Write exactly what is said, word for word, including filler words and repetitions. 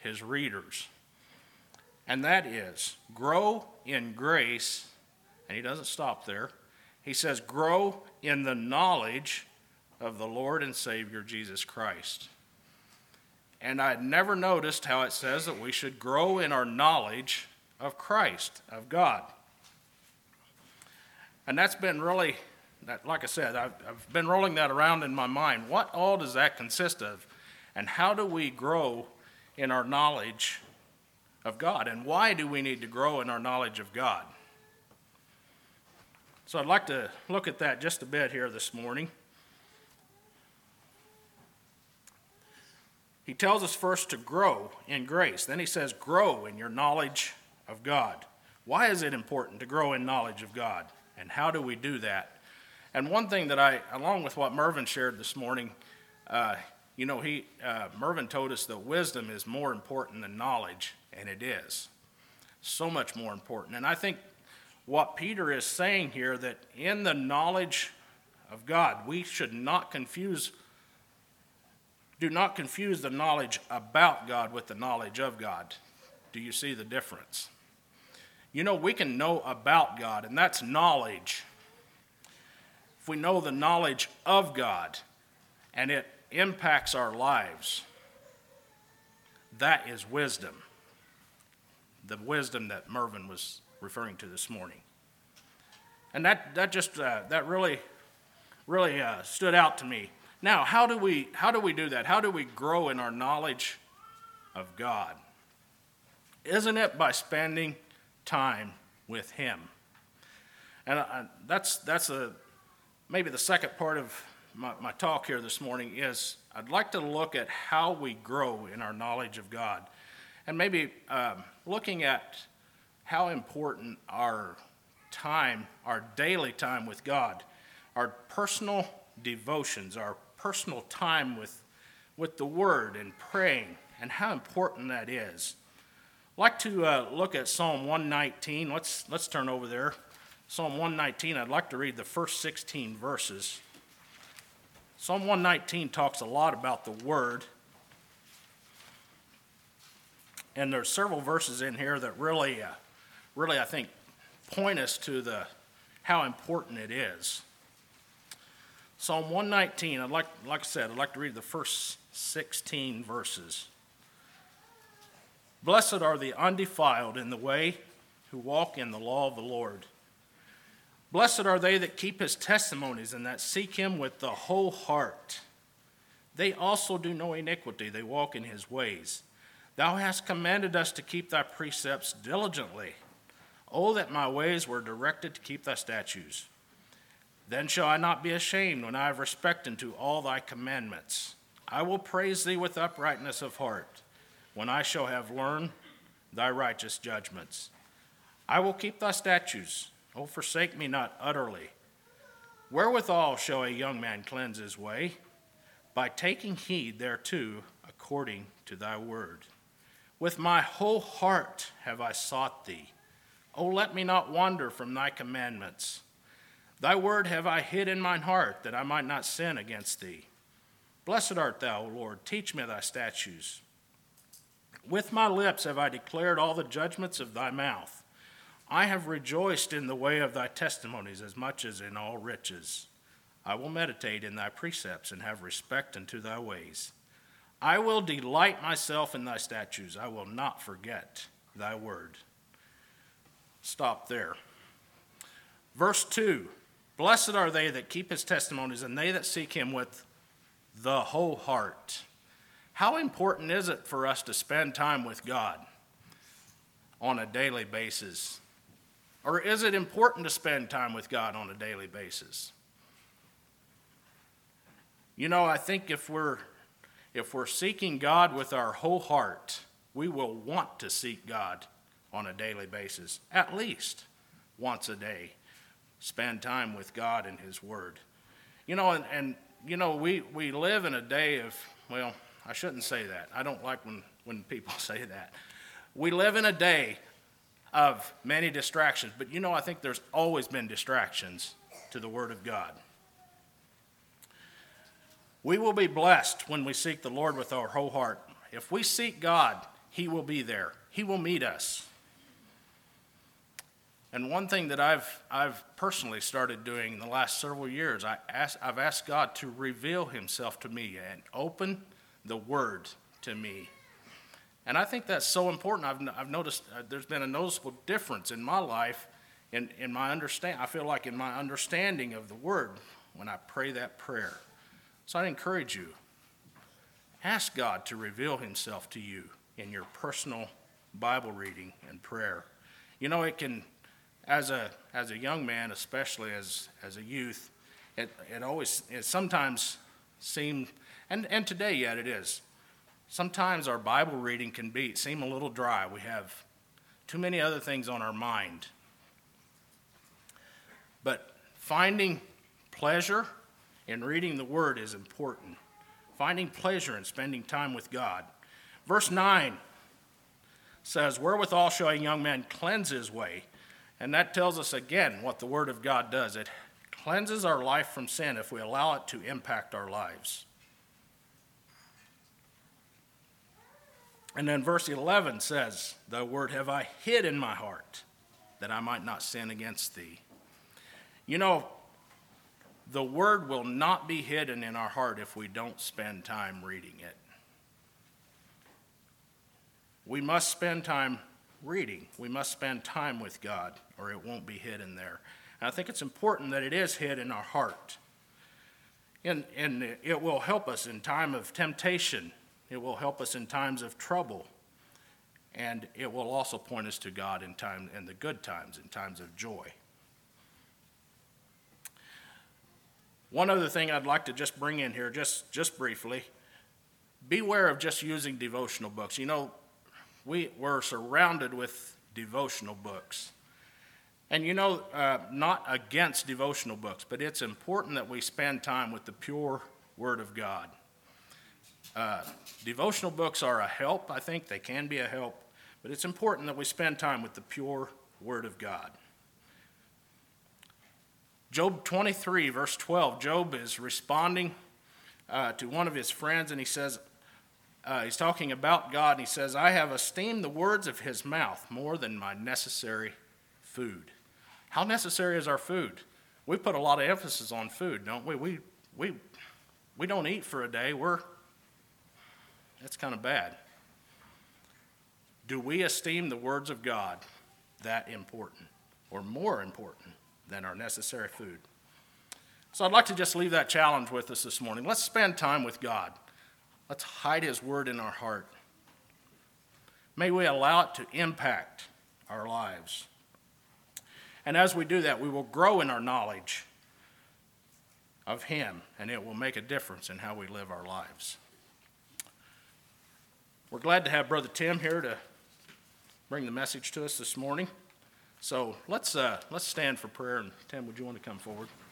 his readers. And that is, grow in grace, and he doesn't stop there. He says, grow in the knowledge of the Lord and Savior Jesus Christ. And I had never noticed how it says that we should grow in our knowledge of Christ, of God. And that's been really, that, like I said, I've, I've been rolling that around in my mind. What all does that consist of? And how do we grow in our knowledge of God? And why do we need to grow in our knowledge of God? So I'd like to look at that just a bit here this morning. He tells us first to grow in grace. Then he says, grow in your knowledge of God. Why is it important to grow in knowledge of God? And how do we do that? And one thing that I, along with what Mervin shared this morning, uh, you know, he uh, Mervin told us that wisdom is more important than knowledge, and it is. So much more important. And I think what Peter is saying here, that in the knowledge of God, we should not confuse Do not confuse the knowledge about God with the knowledge of God. Do you see the difference? You know, we can know about God, and that's knowledge. If we know the knowledge of God, and it impacts our lives, that is wisdom. The wisdom that Mervin was referring to this morning. And that, that just, uh, that really, really uh, stood out to me. Now, how do we how do we do that? How do we grow in our knowledge of God? Isn't it by spending time with him? And I, that's that's a maybe the second part of my, my talk here this morning is I'd like to look at how we grow in our knowledge of God, and maybe um, looking at how important our time, our daily time with God, our personal devotions, our personal time with, with the Word and praying, and how important that is. I'd like to uh, look at Psalm one nineteen. Let's, let's turn over there. Psalm one nineteen, I'd like to read the first sixteen verses. Psalm one nineteen talks a lot about the Word. And there's several verses in here that really, uh, really, I think, point us to the how important it is. Psalm one nineteen, I'd like, like I said, I'd like to read the first sixteen verses. Blessed are the undefiled in the way who walk in the law of the Lord. Blessed are they that keep his testimonies and that seek him with the whole heart. They also do no iniquity, they walk in his ways. Thou hast commanded us to keep thy precepts diligently. Oh, that my ways were directed to keep thy statutes. Then shall I not be ashamed when I have respect unto all thy commandments. I will praise thee with uprightness of heart, when I shall have learned thy righteous judgments. I will keep thy statutes. O forsake me not utterly. Wherewithal shall a young man cleanse his way? By taking heed thereto according to thy word. With my whole heart have I sought thee. O let me not wander from thy commandments. Thy word have I hid in mine heart, that I might not sin against thee. Blessed art thou, O Lord, teach me thy statutes. With my lips have I declared all the judgments of thy mouth. I have rejoiced in the way of thy testimonies as much as in all riches. I will meditate in thy precepts and have respect unto thy ways. I will delight myself in thy statutes. I will not forget thy word. Stop there. Verse two. Blessed are they that keep his testimonies, and they that seek him with the whole heart. How important is it for us to spend time with God on a daily basis? Or is it important to spend time with God on a daily basis? You know, I think if we're if we're seeking God with our whole heart, we will want to seek God on a daily basis, at least once a day. Spend time with God and his word. You know, and, and you know, we, we live in a day of, well, I shouldn't say that. I don't like when, when people say that. We live in a day of many distractions, but you know, I think there's always been distractions to the word of God. We will be blessed when we seek the Lord with our whole heart. If we seek God He will be there. He will meet us. And one thing that I've I've personally started doing in the last several years, I ask, I've asked God to reveal himself to me and open the Word to me. And I think that's so important. I've, I've noticed uh, there's been a noticeable difference in my life, in, in my understand. I feel like in my understanding of the Word when I pray that prayer. So I encourage you, ask God to reveal himself to you in your personal Bible reading and prayer. You know, it can, as a as a young man, especially as, as a youth, it, it always, it sometimes seemed, and, and today yet it is, sometimes our Bible reading can be seem a little dry. We have too many other things on our mind. But finding pleasure in reading the Word is important. Finding pleasure in spending time with God. Verse nine says, "Wherewithal shall a young man cleanse his way?" And that tells us again what the Word of God does. It cleanses our life from sin if we allow it to impact our lives. And then verse eleven says, "Thy word have I hid in my heart, that I might not sin against thee." You know, the Word will not be hidden in our heart if we don't spend time reading it. We must spend time reading. We must spend time with God, or it won't be hidden there. And I think it's important that it is hid in our heart. And, and it will help us in time of temptation. It will help us in times of trouble. And it will also point us to God in time, in the good times, in times of joy. One other thing I'd like to just bring in here, just, just briefly, beware of just using devotional books. You know, we, we're surrounded with devotional books. And you know, uh, not against devotional books, but it's important that we spend time with the pure Word of God. Uh, devotional books are a help. I think they can be a help, but it's important that we spend time with the pure Word of God. Job twenty-three, verse twelve, Job is responding uh, to one of his friends, and he says, uh, he's talking about God, and he says, "I have esteemed the words of his mouth more than my necessary food." How necessary is our food? We put a lot of emphasis on food, don't we? We we we don't eat for a day. We're that's kind of bad. Do we esteem the words of God that important, or more important than our necessary food? So I'd like to just leave that challenge with us this morning. Let's spend time with God. Let's hide his word in our heart. May we allow it to impact our lives. And as we do that, we will grow in our knowledge of him, and it will make a difference in how we live our lives. We're glad to have Brother Tim here to bring the message to us this morning. So let's uh, let's stand for prayer. And Tim, would you want to come forward?